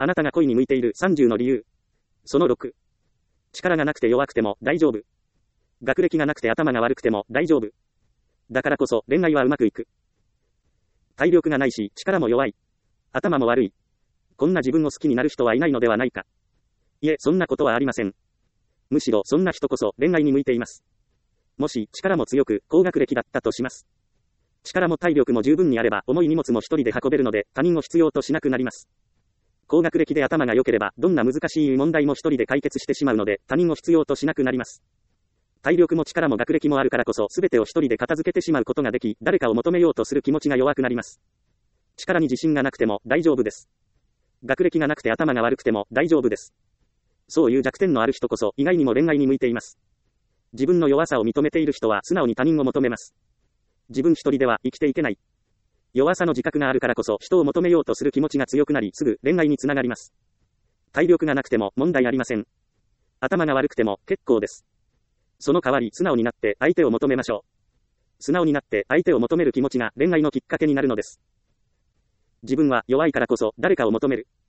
あなたが恋に向いている30の理由。その6。力がなくて弱くても大丈夫。学歴がなくて頭が悪くても大丈夫。だからこそ恋愛はうまくいく。体力がないし力も弱い。頭も悪い。こんな自分を好きになる人はいないのではないか。いえ、そんなことはありません。むしろそんな人こそ恋愛に向いています。もし力も強く高学歴だったとします。力も体力も十分にあれば重い荷物も一人で運べるので他人を必要としなくなります。高学歴で頭が良ければどんな難しい問題も一人で解決してしまうので他人を必要としなくなります。体力も力も学歴もあるからこそ全てを一人で片付けてしまうことができ、誰かを求めようとする気持ちが弱くなります。力に自信がなくても大丈夫です。学歴がなくて頭が悪くても大丈夫です。そういう弱点のある人こそ意外にも恋愛に向いています。自分の弱さを認めている人は素直に他人を求めます。自分一人では生きていけない。弱さの自覚があるからこそ人を求めようとする気持ちが強くなりすぐ恋愛につながります。体力がなくても問題ありません。頭が悪くても結構です。その代わり素直になって相手を求めましょう。素直になって相手を求める気持ちが恋愛のきっかけになるのです。自分は弱いからこそ誰かを求める。